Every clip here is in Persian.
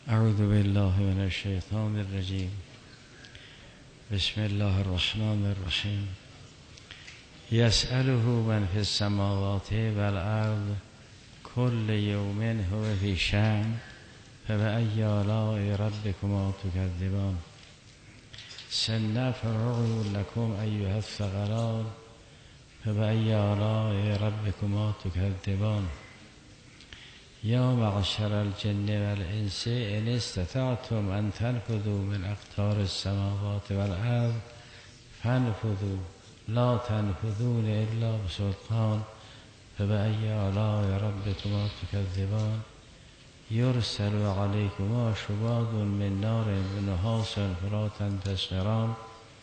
اعوذ بالله من الشیطان الرجیم. بسم الله الرحمن الرحیم. یسأله من فی السماوات والارض کل یوم هو فی شأن فبأی آلاء ربکما تکذبان. سنفرغ لکم ایها الثقلان فبأی آلاء ربکما تکذبان. یا معشر الجن والانس ان استطعتم ان تنفذوا من اقطار السماوات والارض فانفذوا لا تنفذون الا بسلطان فبأی آلاء ربکما تکذبان. یرسل علیکما شواظ من نار ونحاس فراتا تسخران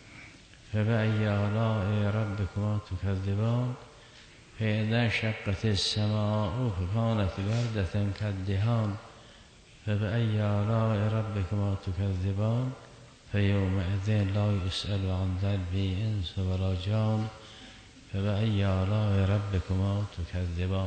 فبأی آلاء ربکما تکذبان. فإذا انشقت السماء فكانت وردة كالدهان فبأي آلاء ربكما تكذبان. فيومئذ لا يسأل عن ذنبه إنس ولا جان فبأي آلاء ربكما تكذبان.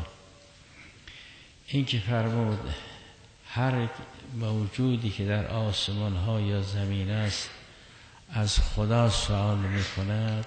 این که فرمود هر موجودی که در آسمان ها یا زمین است از خدا سوال میکند،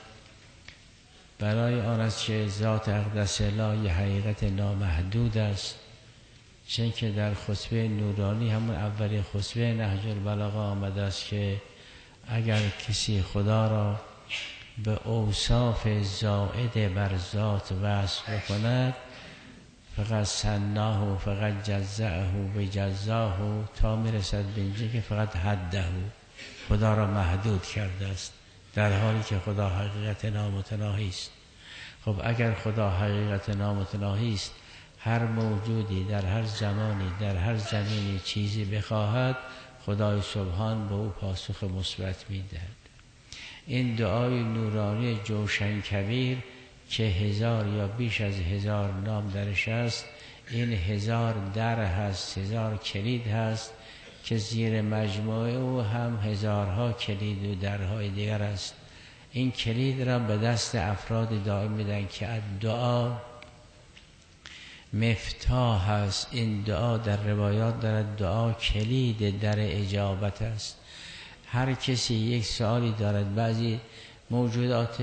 برای آن است که ذات اقدس الله یه حقیقت نامحدود است. چون که در خطبه نورانی همون اولی خطبه نهج البلاغه آمده است که اگر کسی خدا را به اوصاف زائد بر ذات وصف بکند فقط سناه و فقط جزعه و بجزاه تا میرسد به اینجا که فقط حده خدا را محدود کرده است، در حالی که خدا حقیقت نامتناهی است. خب اگر خدا حقیقت نامتناهی است، هر موجودی در هر زمانی در هر زمینی چیزی بخواهد، خدای سبحان به او پاسخ مثبت میدهد. این دعای نورانی جوشن کبیر که 1000 یا بیش از 1000 نام درش است، این 1000 در هست، 1000 کلید هست که زیر مجموعه او هم هزارها کلید و درهای دیگر است. این کلید را به دست افراد دعا میدن که دعا مفتاح است. این دعا در روایات دارد دعا کلید در اجابت است. هر کسی یک سوالی دارد. بعضی موجودات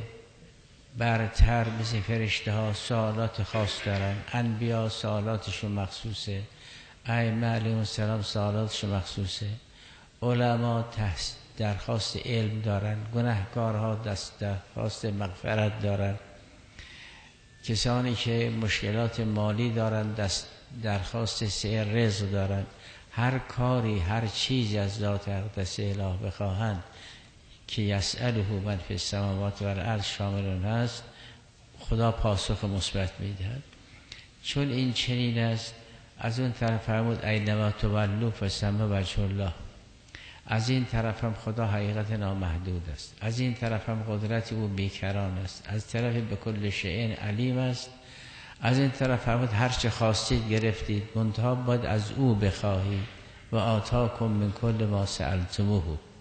برتر مثل فرشته ها سوالات خاص دارن، انبیا سوالاتشون مخصوصه، ائمه علیهم السلام سوالاتشون مخصوصه، علما درخواست علم دارن، گناهکارها درخواست مغفرت دارن، کسانی که مشکلات مالی دارن درخواست سعی رزق دارن. هر کاری هر چیزی از ذات اقدس اله بخواهند که یسأله من فی السماوات والارض شامل است، خدا پاسخ مثبت میدهد. چون این چنین است، از اون طرف فرمود اینما تولوا فثم وجه الله. از این طرف هم خدا حقیقت نامحدود است، از این طرف هم قدرت او بیکران است، از طرف به کل شیء علیم است. از این طرف فرمود هر چه خواستید گرفتید، منتها باید از او بخواهید و آتاکم من کل ما سألتموه.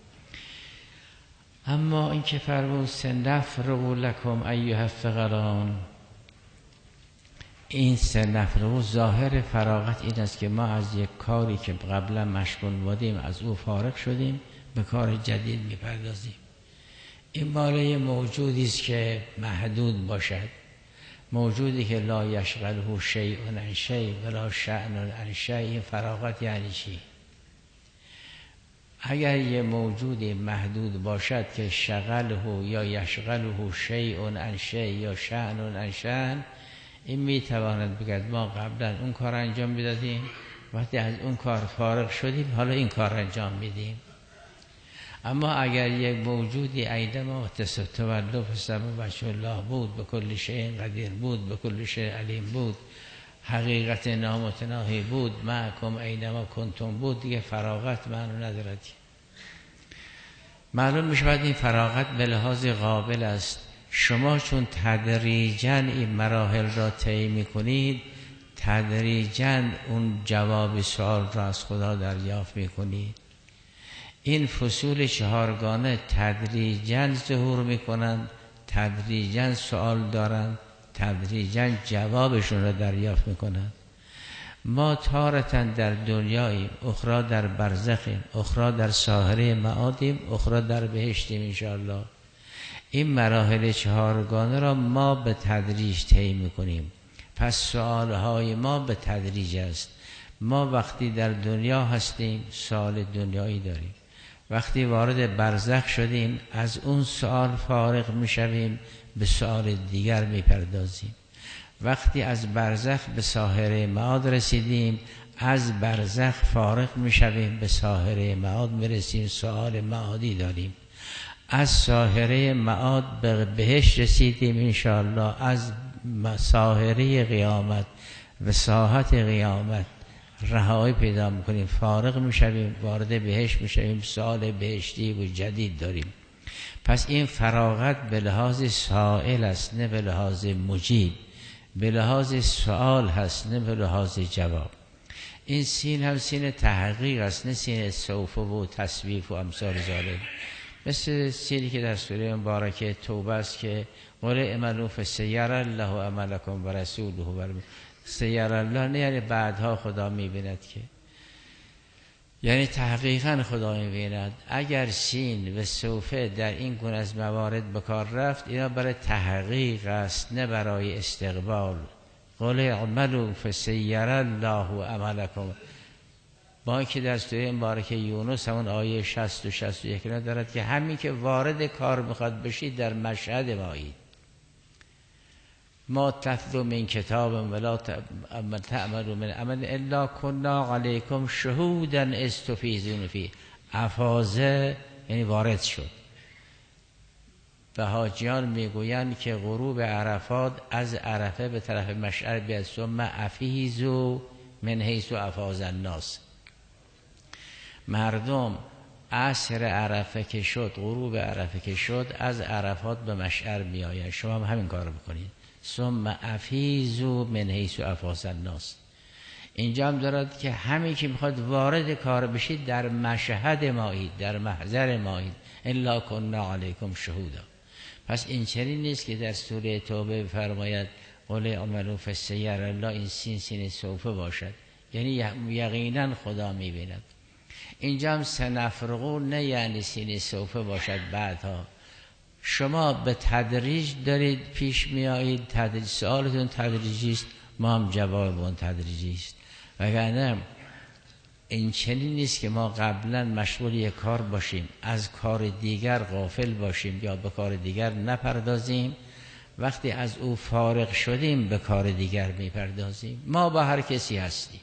اما این که فرمود سنفرغ لکم ایها الثقلان، این سنفرغ ظاهر فراغت این است که ما از یک کاری که قبلا مشغول بودیم از او فارغ شدیم، به کار جدید میپردازیم. این ماله موجودی است که محدود باشد، موجودی که لا یشغله شیء عن شیء ولا شأن عن شیء. فراغت یعنی چی؟ اگر یه موجودی محدود باشد که شغله یا یشغله شیء عن شیء یا شأن عن شأن، این میتواند بگد ما قبلا اون کار انجام میدادیم، وقتی از اون کار فارغ شدیم حالا این کار انجام میدیم. اما اگر یک موجودی ایدما تولوا فثم وجه الله بود، به کل شیء قدیر بود، به کل شیء علیم بود، حقیقت نامتناهی بود، معکم اینما کنتم بود، دیگه فراغت معنی ندارد. معلوم میشود این فراغت به لحاظ قابل است. شما چون تدریجاً این مراحل را طی میکنید، تدریجاً اون جواب سوال را از خدا دریافت میکنید. این فصول 4گانه تدریجاً ظهور میکنند، تدریجاً سوال دارند، تدریجاً جوابشون را دریافت میکنند. ما تارتن در دنیاییم، اخرى در برزخیم، اخرى در ساحره معادیم، اخرى در بهشتیم انشاءالله. این مراحل چهارگانه را ما به تدریج طی میکنیم. پس سوالهای ما به تدریج است. ما وقتی در دنیا هستیم سوال دنیایی داریم، وقتی وارد برزخ شدیم از اون سوال فارغ میشویم، به سوال دیگر میپردازیم. وقتی از برزخ به ساحره معاد رسیدیم، از برزخ فارغ میشویم، به ساحره معاد میرسیم، سوال معادی داریم. از ساحره معاد به بهشت رسیدیم انشاءالله، از ساحره قیامت و ساحت قیامت رهایی پیدا میکنیم، فارغ میشویم، وارد بهشت میشویم، سوال بهشتی و جدید داریم. پس این فراغت به لحاظ سائل است نه به لحاظ مجیب، به لحاظ سوال هست نه به لحاظ جواب. این سین هم سین تحقیق است نه سین سوف و تصویف و امثال ذالک. مثل سینی که در سوره مبارکه توبه است که قل اعملوا فسیر الله عملکم و رسوله سیر الله، نه یعنی بعدها خدا میبیند که، یعنی تحقیقا خدا میبیند. اگر سین و سوفه در این گونه از موارد به کار رفت، اینا برای تحقیق است نه برای استقبال. قل اعملوا فسیر الله عملکم، با اینکه در سوره مبارکه یونس همون آیه 60 و 61 دارد که همین که وارد کار میخواد بشید در مشهد مایید. ما تتلو من کتاب ولا تعملوا من عمل الا كنا علیکم شهودا اذ تفیضون فیه. افاضه یعنی وارد شد. و حاجیان میگویند که غروب عرفات از عرفه به طرف مشعر بیاد، ثم افیضوا من حیث افاض الناس. مردم عصر عرفه که شد، غروب عرفه که شد، از عرفات به مشعر می آیند. شما هم همین کار بکنید. ثم افیضوا من حیث افاض الناس. اینجا هم دارد که همین که میخواد وارد کار بشید در مشهد مایید، در محضر مایید، الا کنا علیکم شهودا. پس این چنین نیست که در سوره توبه فرماید قل اعملوا فسیر الله، این سین سوفه باشد، یعنی یقینا خدا میبیند. اینجا هم سنفرغو نه یعنی سین سوفه باشد بعدها. شما به تدریج دارید پیش می آیید، تدریج سوالتون تدریجی است، ما هم جواب اون تدریجی است. وگرنه این چنین نیست که ما قبلا مشغول یک کار باشیم، از کار دیگر غافل باشیم یا به کار دیگر نپردازیم، وقتی از او فارغ شدیم به کار دیگر میپردازیم. ما با هر کسی هستیم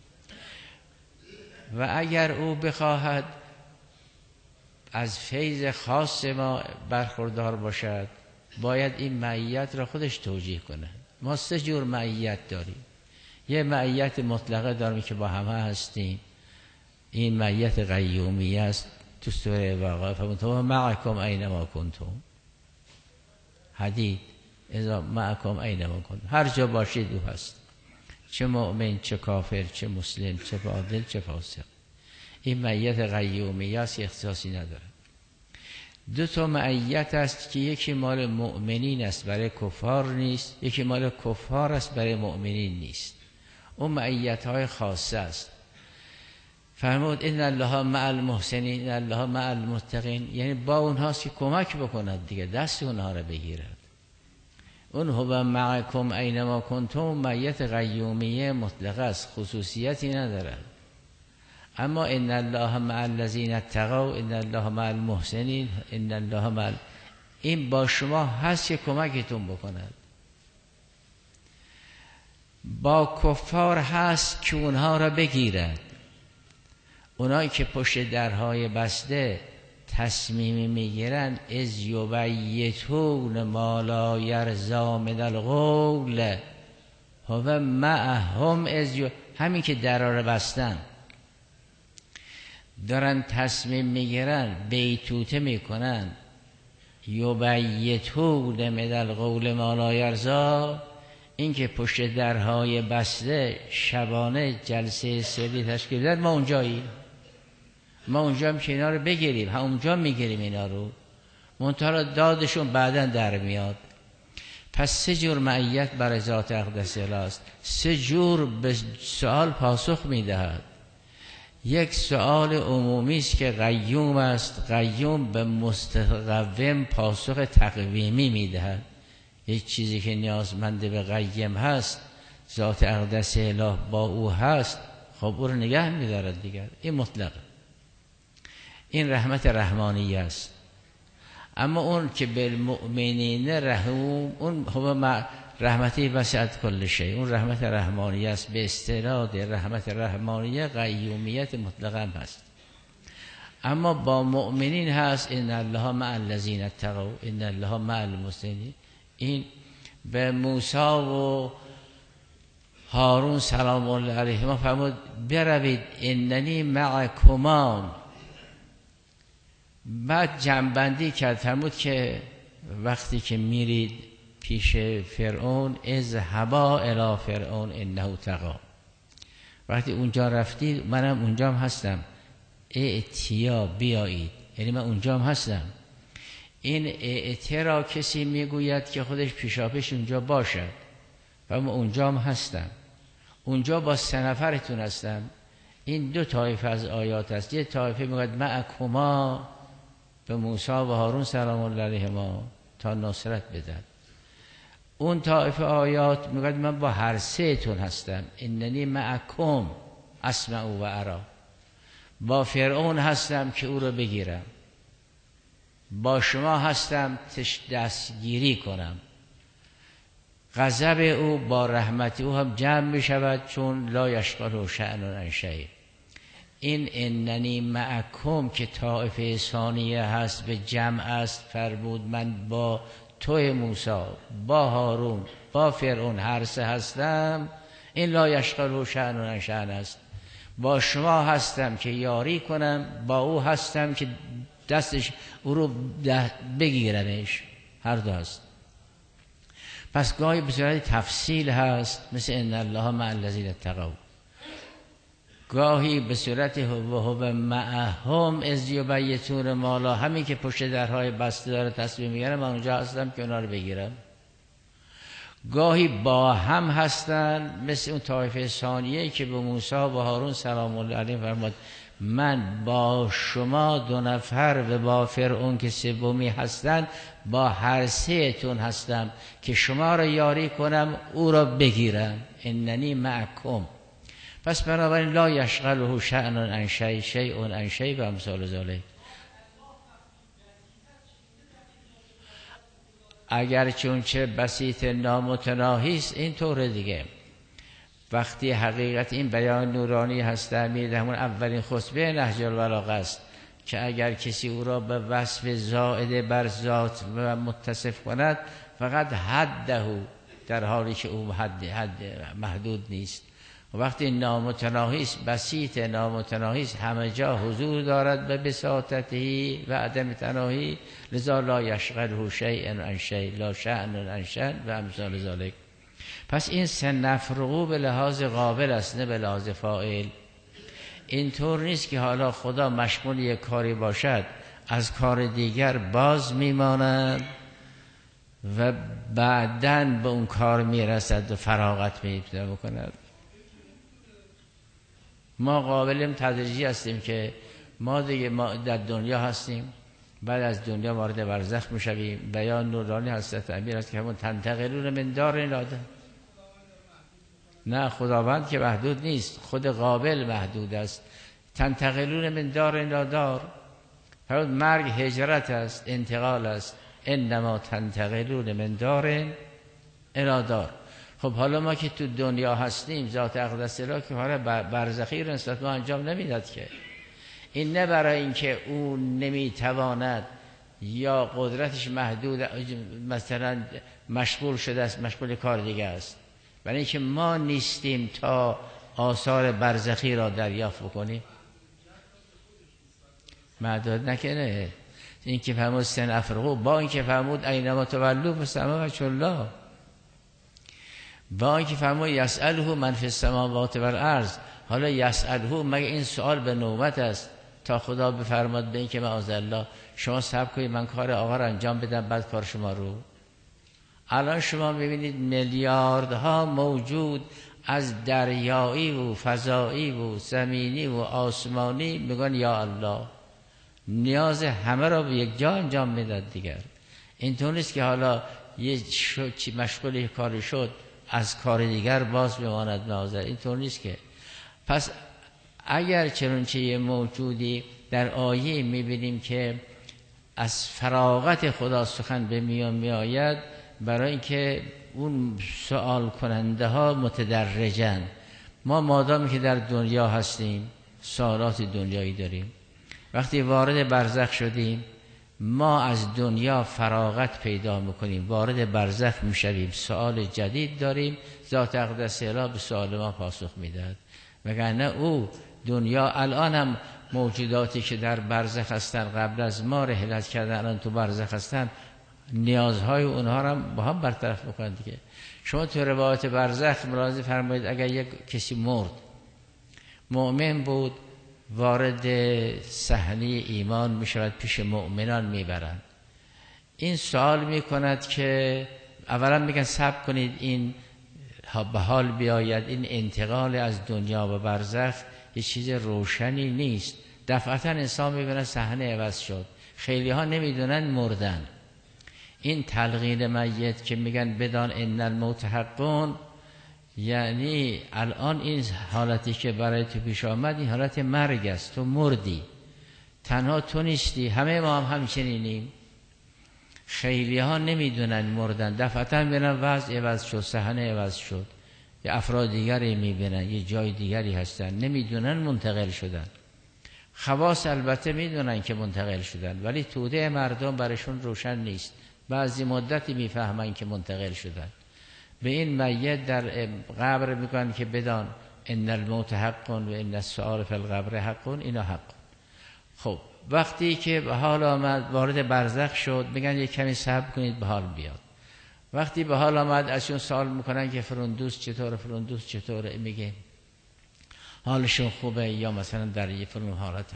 و اگر او بخواهد از فیض خاص ما برخوردار باشد، باید این معیت را خودش توجیه کنه. ما 3 جور معیت داریم. یه معیت مطلقه داریم که با همه هستیم، این معیت قیومی است. تو سوره واقعه فرمود معکم اینما کنتم، حدید اذا معکم اینما کنتم، هر جا باشید او هست، چه مؤمن چه کافر چه مسلم چه عادل چه فاسق. این معیت قیومی است، اختصاصی نداره. 2 معیت است که یکی مال مؤمنین است برای کفار نیست، یکی مال کفار است برای مؤمنین نیست. اون معیت های خاصه است. فرمود ان الله مع المحسنین ان الله مع المتقین، یعنی با اونهاست که کمک بکند دیگه، دست اونها را بگیرد. اون هو معکم اینما کنتم معیت قیومیه مطلقه است، خصوصیتی ندارد. اما ان الله مع الذین اتقوا ان الله مع المحسنین ان الله مع این با شما هست که کمکتون بکند. با کفار هست که اونها را بگیرد. اونایی که پشت درهای بسته تصمیم میگیرن از یبیتون ما لا یرضی من القول هو معهم همین که درها را بستن دارن تصمیم میگیرن، بیتوته میکنن، یبیتون من القول ما لا یرضی، این که پشت درهای بسته شبانه جلسه سری تشکیل داد، ما اونجاییم، ما اونجا هم که اینا رو بگیریم، هم اونجا میگیریم اینا رو، منتها دادشون بعداً در میاد. پس 3 جور معیت برای ذات اقدس الهی است. 3 جور به سوال پاسخ میدهد. یک سوال عمومی است که قیوم است، قیوم به مستقوم پاسخ تقویمی میدهد. یک چیزی که نیازمند به قیم هست، ذات اقدس الهی با او هست، خب او رو نگه می‌دارد دیگر. این مطلق، این رحمت رحمانی است. اما اون که بالمؤمنین رحوم، اون هو رحمتی وسعت کل شیء، اون رحمت رحمانی است. به استناد رحمت رحمانیه قیومیت مطلق هم هست. اما با مؤمنین هست ان الله مع الذین اتقوا ان الله مع المحسنین. این به موسی و هارون سلام الله علیهما فرمود بروید اننی معکما. بعد جمع‌بندی کرد، فرمود که وقتی که میرید پیش فرعون اذهبا الی فرعون انه طغی، وقتی اونجا رفتید منم اونجا هستم، ائتیا بیایید، یعنی من اونجا هستم. این ائتیا را کسی میگوید که خودش پیشاپیش اونجا باشد و من اونجا هستم، اونجا با 3 نفرتون هستم. این 2 طایفه از آیات است. یه طایفه میگوید معکما به موسی و هارون سلام الله علیهما تا نصرت بدن. اون طایفه آیات میگوید من با هر 3 تون هستم، اننی معکم اسمع و ارا. با فرعون هستم که او رو بگیرم، با شما هستم دستگیری کنم. غضب او با رحمت او هم جمع می شود، چون لا یشغله شأن عن شیء. این اننی معکم که طائفه ثانیه هست به جمع است، فرمود من با توی موسی، با هارون، با فرعون هر 3 هستم. این لا یشغله شأن عن شیء است. با شما هستم که یاری کنم، با او هستم که دستش او رو بگیرمش. هر دو هست. پس گاهی به صورت تفصیل هست مثل ان الله مع الذین اتقوا، گاهی به صورت هو معهم اذ یبیتون ما لا، همین که پشت درهای بسته داره تصمیم میگیره من اونجا هستم که اونا رو بگیرم. گاهی با هم هستن مثل اون طایفه ثانیه که به موسی و هارون سلام الله علیهم فرمود من با شما 2 نفر و با فرعون که 3می هستن با هر 3 تون هستم که شما را یاری کنم او را بگیرم. اننی معکم. پس بنابراین لا یشغله شأن عن شیء شیء عن شیء و امثال ذلک. اگر چون چه بسیط نامتناهی است این طور دیگه. وقتی حقیقت این بیان نورانی هست در همون اولین خطبه نهج البلاغه است که اگر کسی او را به وصف زائده بر ذات متصف کند فقط حده، در حالی که او حد محدود نیست. و وقتی نامتناهی است، بسیط نامتناهی است، همه جا حضور دارد به بساطتی و عدم تناهی، لذا لا یشغله شیء عن شیء لا شأن عن شأن و امثال ذلک. پس این 3 نفرقو به لحاظ قابل است نه به لحاظ فاعل. اینطور نیست که حالا خدا مشمول یک کاری باشد از کار دیگر باز میماند و بعداً به اون کار میرسد و فراغت میپیدا بکند. ما قابلیم تدریجی هستیم که ما دیگه ما در دنیا هستیم، بعد از دنیا وارد برزخ میشویم. بیان نورانی حضرت امیر است که همون تنتقلون من دار الی دار. نه خداوند که محدود نیست، خود قابل محدود است. تنتقلون من دار الی دار، فرمود مرگ هجرت است، انتقال است. انما تنتقلون من دار الی دار. خب حالا ما که تو دنیا هستیم ذات اقدس الهی که حالا برزخی رو نسبت ما انجام نمیداد که. این نه برای اینکه اون نمیتواند یا قدرتش محدود مثلا مشغول شده است، مشغول کار دیگه است، برای اینکه ما نیستیم تا آثار برزخی را دریافت بکنیم. معدود نکنه. این که فرمود 3 نفرقو، با این که فرمود اینما تولوا فثم وجه الله، با این که فرمود یسأله من فی السماوات و الارض. حالا یسأله مگه این سوال به نوبت است تا خدا بفرماد به این که معاذ الله شما صبر کنید من کار آقا رو انجام بدم بعد کار شما رو؟ الان شما میبینید میلیاردها موجود از دریایی و فضایی و زمینی و آسمانی میگن یا الله، نیاز همه را به یک جا انجام میداد دیگر. اینطور نیست که حالا یه مشغول کاری شد از کار دیگر باز بماند ناظر، اینطور نیست که. پس اگر چنانچه یه موجودی در آیه میبینیم که از فراغت خدا سخن به میان میآید، برای اینکه اون سوال کننده ها متدرجن. ما مادامی که در دنیا هستیم سوالات دنیایی داریم، وقتی وارد برزخ شدیم ما از دنیا فراغت پیدا میکنیم، وارد برزخ میشویم، سوال جدید داریم، ذات اقدس الهی به سوال ما پاسخ میدهد. وگرنه او دنیا الان هم موجوداتی که در برزخ هستن قبل از ما رحلت کردن الان تو برزخ هستن، نیازهای اونها را با هم برطرف میکنند دیگه. شما تو روایت برزخ ملاحظه فرمایید اگر یک کسی مرد مؤمن بود وارد صحنه ایمان میشود، پیش مؤمنان میبرند. این سوال میکند که اولا میگن صبر کنید این به حال بیاید، این انتقال از دنیا و برزخ یه چیز روشنی نیست. دفعتا انسان میبینه صحنه عوض شد، خیلی ها نمیدونن مردن. این تلقین میت که میگن بدان ان الموت حقون، یعنی الان این حالتی که برای تو پیش آمد این حالت مرگ است، تو مردی، تنها تو نیستی، همه ما هم همچنینیم. خیلی ها نمیدونن مردن، دفعتا میبینن وضع عوض شد، صحنه عوض شد، یه افراد دیگری میبینن، یه جای دیگری هستن، نمیدونن منتقل شدن. خواص البته میدونن که منتقل شدن، ولی توده مردم برشون روشن نیست، بعضی مدتی میفهمن که منتقل شدن. به این میت در قبر میگن که بدان ان الموت حق و ان السؤال فی القبر حق، اینا حق. خب وقتی که به حال آمد وارد برزخ شد میگن یک کمی صبر کنید به حال بیاد. وقتی به حال آمد ازشون سوال میکنن که فلان چطوره، فلان چطوره، میگه حالشون خوبه یا مثلا در یه فلان حالتن.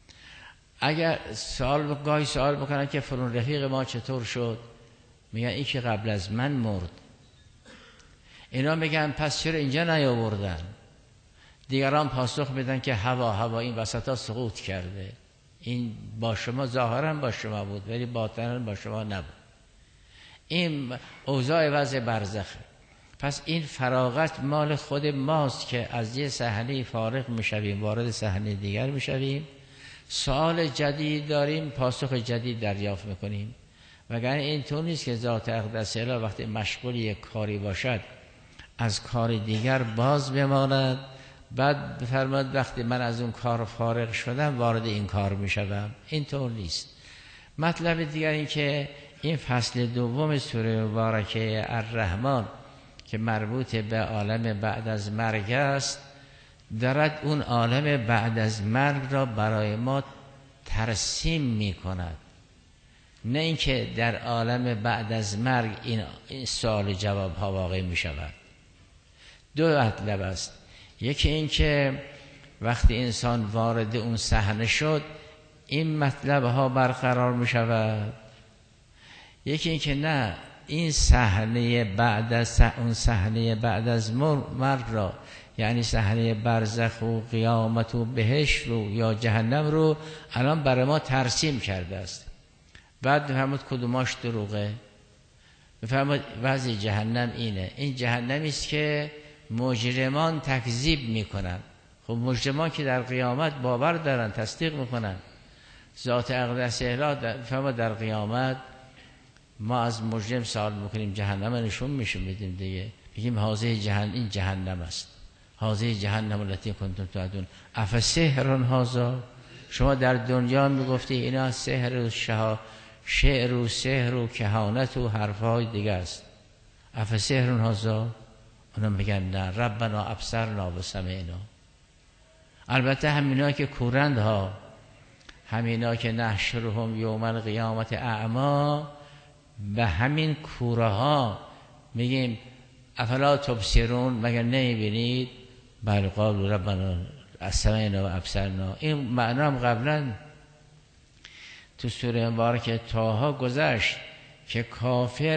اگر گاهی سوال میکنن که فلان رفیق ما چطور شد، میگن این که قبل از من مرد. اینا میگن پس چرا اینجا نیاوردن؟ دیگران پاسخ میدن که هوا این وسطا سقوط کرده، این با شما ظاهرا با شما بود ولی باطنا با شما نبود. این اوضاع وضع برزخه. پس این فراغت مال خود ماست که از یه صحنه فارغ میشویم وارد صحنه دیگر میشویم، سوال جدید داریم، پاسخ جدید دریافت میکنیم. وگرنه این طور نیست که ذات اقدس الهی وقتی مشغول یک کاری باشد از کار دیگر باز بماند، بعد بفرماد وقتی من از اون کار فارغ شدم وارد این کار میشدم. این طور نیست. مطلب دیگر این که این فصل دوم سوره مبارکه الرحمن که مربوط به عالم بعد از مرگ است، دارد اون عالم بعد از مرگ را برای ما ترسیم می کند، نه اینکه در عالم بعد از مرگ این سوال جواب ها واقع می شود. دو مطلب است. یکی این که وقتی انسان وارد اون صحنه شد این مطلب ها برقرار می شود. یکی این که نه، این صحنه بعد از اون صحنه بعد از مرگ را، یعنی صحنه برزخ و قیامت و بهشت رو یا جهنم رو الان برای ما ترسیم کرده است. بعد بفرمود کدوماش دروغه؟ بفرمود وضع جهنم اینه. این جهنمی است که مجرمان تکذیب میکنن. خب مجرمان که در قیامت باور دارن، تصدیق میکنن. ذات اقدس الهی بفرمود در قیامت ما از مجرم سوال میکنیم، جهنم نشون میدیم دیگه، میگیم این جهنم است، هذه جهنم التي کنتم توعدون افسحر هذا. شما در دنیا میگفتی اینا سحر و شعر و سحر و کهانت و حرفهای دیگه است، افسحر هذا. اونا میگن نه، ربنا ابصرنا و سمعنا. البته همینا که کورند ها، همینا که نحشرهم یوم القیامت اعما، به همین کوره ها میگیم افلا تبصرون، مگر نمیبینید؟ بل قالوا ربنا سمعنا و ابصرنا. این معنا هم قبلا تو سوره مبارکه طه گذشت که کافر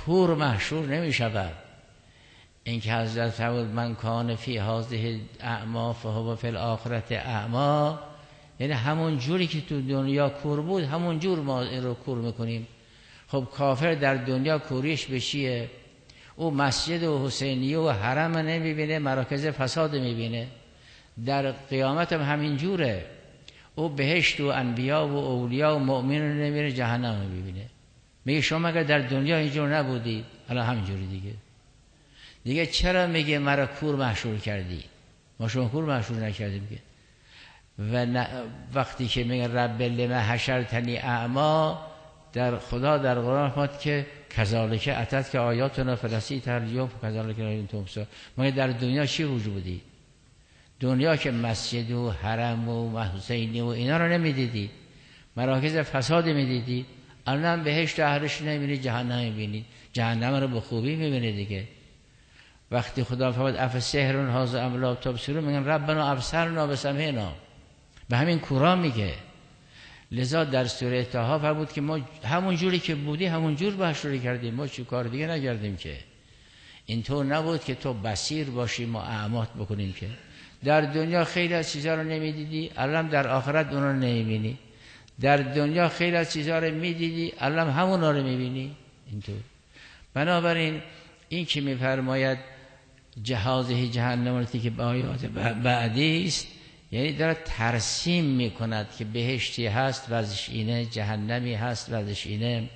کور محشور نمی شود. این که حضرت فرمود من کان فی هذه اعما فهو فی الاخرة اعما، یعنی همون جوری که تو دنیا کور بود همون جور ما این رو کور میکنیم. خب کافر در دنیا کوریش به چیه؟ او مسجد و حسینیه و حرم نمیبینه، مراکز فساد میبینه. در قیامت هم همین جوره، او بهشت و انبیا و اولیا و مؤمنین نمیبینه، جهنم میبینه. میگه شما اگر در دنیا اینجور نبودید الان همینجوری دیگه چرا میگه مرا کور محشور کردی؟ ما شما کور محشور نکردیم که. و وقتی که میگه رب لما حشرتنی اعما، در خدا در قرآن فرمود که کذالک اتت که آیاتنا فنسیتها الیوم کذالک تنسی. ما در دنیا چی وجود بودی؟ دنیا که مسجد و حرم و حسینی و اینا رو نمیدیدی، مراکز فساد میدیدی. الان بهشت اهلش نمیبینی، جهنم میبینی. جهنم رو به خوبی میبینی دیگه. وقتی خدا فرمود افسحر هذا ام لا تبصرون، میگن ربنا ابصرنا بسمعنا، به همین کورا میگه. لذا در سوره طه فرمود که ما همون جوری که بودی همون جور محشور کردیم، ما چه کار دیگه نکردیم که. اینطور نبود که تو بصیر باشی ما اعمات بکنیم که. در دنیا خیلی از چیزا رو نمیدیدی، الان در آخرت اون رو نمیبینی. در دنیا خیلی از چیزا رو میدیدی، الان همون رو میبینی. اینطور. بنابراین این که میفرماید جهازه جهنم التی که به آیات بعدی است، یعنی داره ترسیم میکند که بهشتی هست وضعش اینه، جهنمی هست وضعش اینه.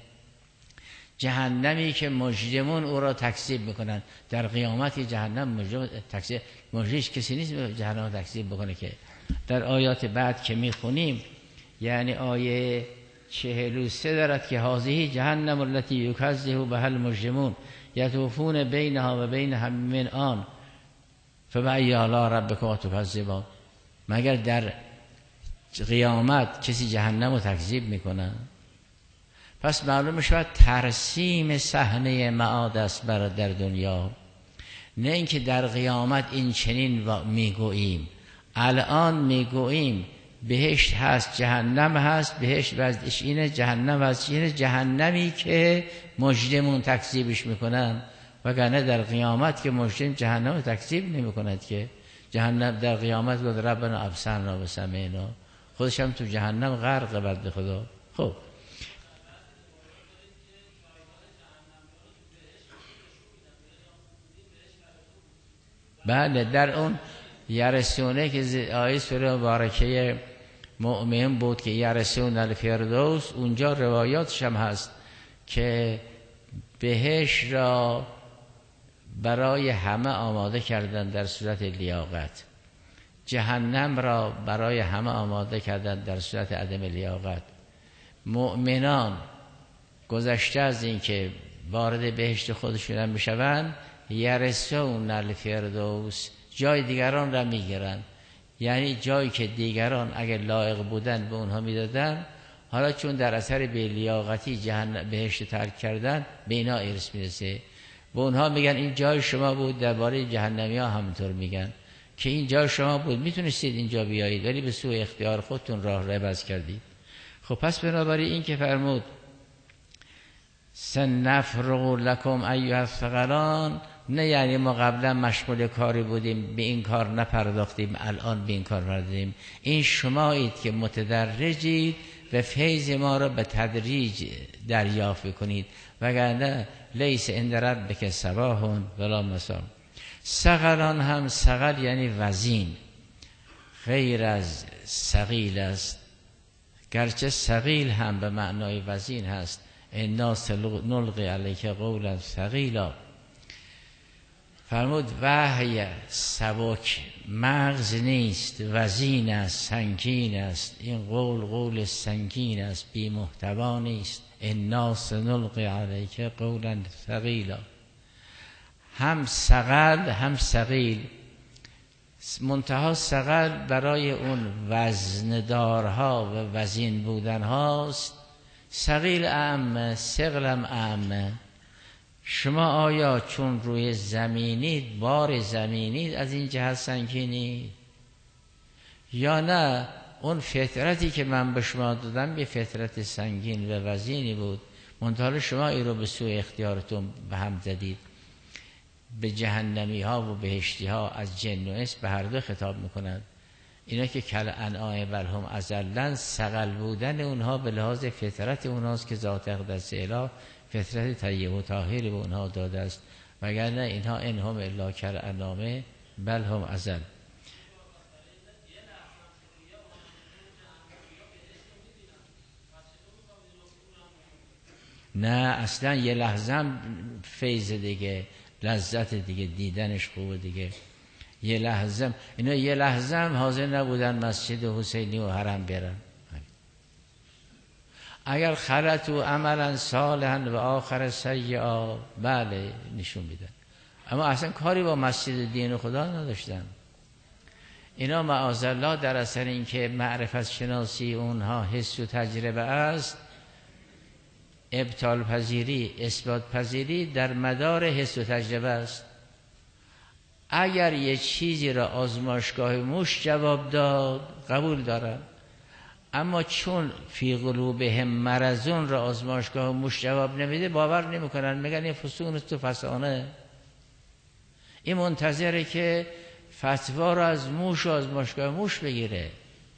جهنمی که مجرمون او را تکذیب میکنن. در قیامت جهنم مجرم تکذیب، مجرمش کسی نیست جهنم تکذیب بکنه که. در آیات بعد که میخونیم، یعنی آیه 43 دارد که هذه جهنم التی یکذب بها المجرمون یطوفون بینها و بین هم من آن فبأی آلاء ربکما تکذبان. مگر در قیامت کسی جهنم رو تکذیب میکنه؟ پس معلوم شود ترسیم صحنه معاد است برای در دنیا، نه اینکه در قیامت این چنین میگوییم. الان میگوییم بهشت هست، جهنم هست، بهشت وضعش اینه، جهنم وضعش اینه. جهنمی که مجرمون تکذیبش میکنن، وگرنه در قیامت که مجرم جهنم رو تکذیب نمیکند که. جهنم در قیامت گفت ربنا ابصرنا و سمعنا، خودش هم تو جهنم غرق بنده خدا. خب بله، در اون یرسونه که آیه سوره مبارکه مؤمن بود که یرسون الفردوس، اونجا روایاتش هم هست که بهشت را برای همه آماده کردن در صورت لیاقت، جهنم را برای همه آماده کردن در صورت عدم لیاقت. مؤمنان گذشته از این که وارد بهشت خودشون بشوند، یرسون الفردوس، جای دیگران را میگیرن. یعنی جایی که دیگران اگر لایق بودن به اونها میدادن، حالا چون در اثر بی‌لیاقتی جهنم بهشت ترک کردن، به اینا ارث میرسه. به اونها میگن این جای شما بود. درباره جهنمی ها همینطور میگن که این جای شما بود، میتونستید اینجا بیایید، ولی به سوء اختیار خودتون راه عوض کردید. خب پس بنابراین این که فرمود سنفرغ لکم ایها الثقلان، نه یعنی ما قبلا مشغول کاری بودیم به این کار نپرداختیم الان به این کار پرداختیم. این شمایید که متدرجید و فیض ما را به تدریج دریافت کنید، وگرنه لیس عند ربک صباح ولا مسا. ثقلان هم ثقل یعنی وزین، غیر از ثقیل است، گرچه ثقیل هم به معنای وزین هست. الناس نلقی علیک قولا ثقیلا. فرمود وحی سبک مغز نیست، وزین است، سنگین است. این قول سنگین است، بی محتوا نیست. الناس نلقی علیک قولا ثقیلا. هم ثقل هم ثقیل. منتها ثقل برای اون وزندارها و وزین بودن هاست، ثقیل اعم، ثقلم اعم. شما آیا چون روی زمینید، بار زمینید، از این جهت سنگینید، یا نه اون فطرتی که من به شما دادم یه فطرت سنگین و وزینی بود؟ منتها شما این رو به سوی اختیارتون به هم زدید. به جهنمی ها و بهشتی ها از جن و انس به هر دو خطاب میکنند. اینا که کل انعام بل هم اضل، ثقل بودن اونها به لحاظ فطرت اونهاست که ذات اقدس اله فطرت طیب و طاهری به اونها داده است، وگرنه اینها ان هم الا کل انعام بل هم اضل. نه اصلا یه لحظه فیض دیگه، لذت دیگه، دیدنش خوبه دیگه. یه لحظه اینا یه لحظه هم حاضر نبودن مسجد حسینی و حرم برن. اگر خلطوا عملا صالحا و آخر سیئا، بله نشون میدن، اما اصلا کاری با مسجد دین خدا نداشتن. اینا معاذالله در اثر اینکه معرفت شناسی اونها حس و تجربه است، ابطال پذیری، اثبات پذیری در مدار حس و تجربه است. اگر یه چیزی را آزمایشگاه موش جواب داد قبول دارن، اما چون فی قلوبهم مرضون را آزمایشگاه موش جواب نمیده باور نمیکنن، میگن این فسون تو فسانه، این منتظره که فتوا را از موش و آزمایشگاه موش بگیره.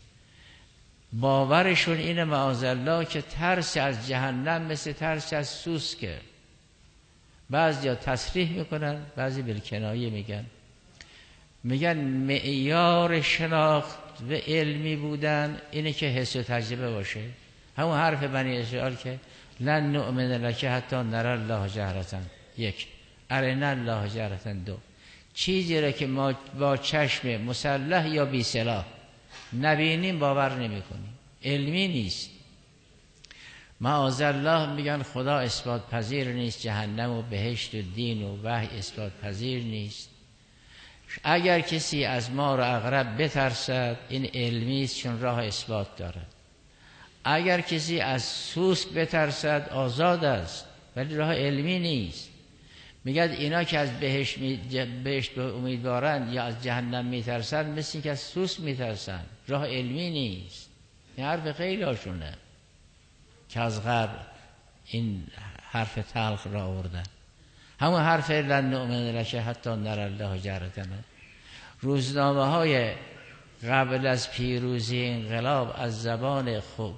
باورشون اینه معاذالله که ترس از جهنم مثل ترس از سوسکه. بعضیا تصریح میکنن، بعضی بالکنایه میگن معیار شناخت و علمی بودن اینه که حس و تجربه باشه. همون حرف بنی اسرائیل که لن نؤمن لک حتی نری الله جهرة، یک، ارنا الله جهرة، دو، چیزی را که ما با چشم مسلح یا بی سلاح نبینیم باور نمی کنیم، علمی نیست. معاذالله میگن خدا اثبات پذیر نیست، جهنم و بهشت و دین و وحی اثبات پذیر نیست. اگر کسی از مار و عقرب بترسد این علمی است چون راه اثبات دارد. اگر کسی از سوسک بترسد آزاد است ولی راه علمی نیست. میگه اینا که از بهشت به امیدوارند یا از جهنم میترسند مثل این که از سوسک میترسند، راه علمی نیست. این حرف خیلی هاشونه که از غرب این حرف تلخ را آوردن. همون حرف لن نؤمن لک حتی نری الله جهرة. روزنامه های قبل از پیروزی انقلاب از زبان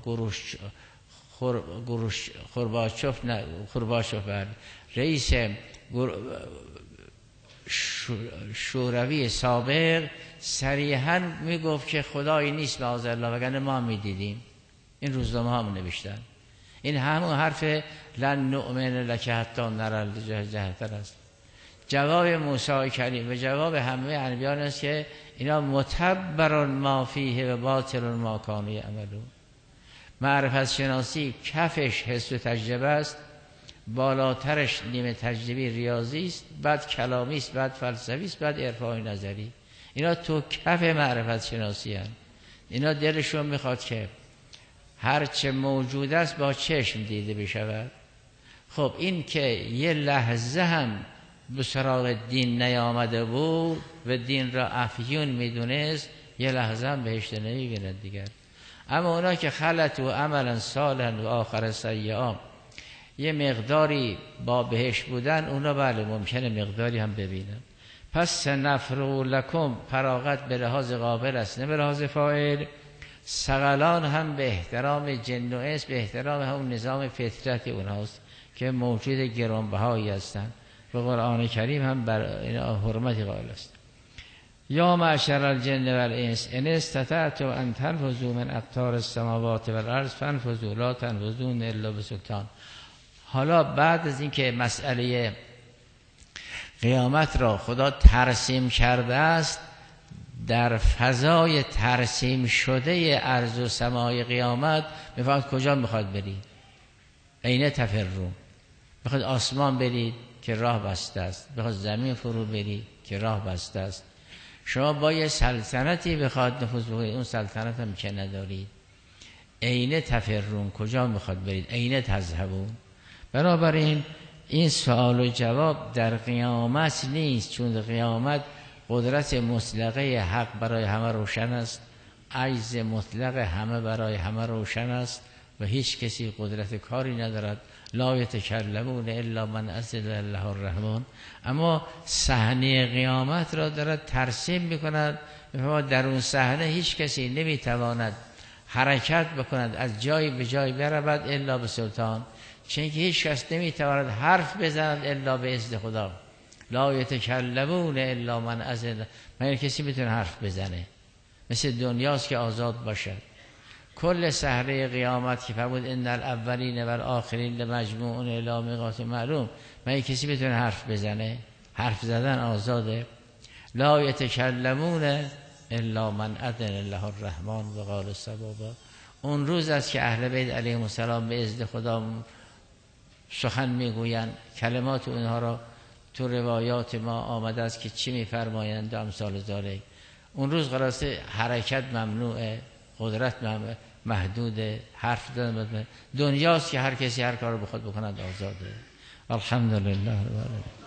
خورباچوف رئیس شوروی سابق صریحاً میگفت که خدایی نیست معاذالله، وگرنه ما میدیدیم. این روزنامه ها هم نوشتن. این همون حرف لن نؤمن لک حتی نری الله جهرة است. جواب موسی کلیم و جواب همه انبیان است که اینا متبر ما فیه و باطل ما کانوا یعملون. معرفت شناسی کفش حس و تجربه است، بالاترش نیمه تجربی ریاضی است، بعد کلامی است، بعد فلسفی است، بعد عرفانی نظری. اینا تو کف معرفت شناسی هستند. اینا دلشون میخواد که هرچه موجود است با چشم دیده بشود. خب این که یه لحظه هم به سراغ دین نیامده بود و دین را افیون میدونست، یه لحظه هم بهشت نمیبیند دیگر. اما اونا که خلطوا عملا صالحا و آخر سیئا، یه مقداری با بهشت بودن، اونا بله ممکنه مقداری هم ببینن. پس سنفرغ لکم، فراغت به لحاظ قابل است نه به لحاظ فاعل. ثقلان هم به احترام جن و انس، به احترام همون نظام فطرت اونهاست که موجود گرانبهایی هستند و قرآن کریم هم بر این حرمتی قائل است. یا معشر الجن و الانس ان استطعتم ان تنفذوا من اقطار السماوات والارض فانفذوا لا تنفذون الا بسلطان. حالا بعد از اینکه مسئله قیامت را خدا ترسیم کرده است، در فضای ترسیم شده ارض و سمای قیامت میفهمید کجا میخواد برید. اینه تفرون، میخواد آسمان برید که راه بسته است، میخواد زمین فرو برید که راه بسته است. شما با یه سلطنتی بخواد نفوذ بکنید، اون سلطنت هم که ندارید. اینه تفرون، کجا میخواد برید؟ اینه تذهبون. بنابراین این سوال و جواب در قیامت نیست، چون در قیامت قدرت مطلقه حق برای همه روشن است، عجز مطلق همه برای همه روشن است، و هیچ کسی قدرت کاری ندارد. لا یتکلمون الا من اذن له الرحمن. اما صحنه قیامت را دارد ترسیم میکند. در اون صحنه هیچ کسی نمیتواند حرکت بکند، از جای به جای برود الا به سلطان، چون که هیچ کس نمیتواند حرف بزند الا به اذن خدا. لا یتکلمون الا من اذن. مگر کسی میتونه حرف بزنه؟ مثل دنیاست که آزاد باشد. کل صحنه قیامت که فرمود ان الاولین و الاخرین لمجموعون الی میقات معلوم، مگر کسی میتونه حرف بزنه؟ حرف زدن آزاده. لا یتکلمون الا من اذن له الرحمن و قال صوابا. اون روز است که اهل بیت علیهم السلام به اذن خدا سخن میگویند. کلمات اونها را تو روایات ما آمده است که چی میفرمایند و امثال ذالک. اون روز قراره حرکت ممنوعه، قدرت محدوده، حرف زدن. دنیاست که هر کسی هر کار رو بخواد بکند آزاده. الحمدلله رب العالمین.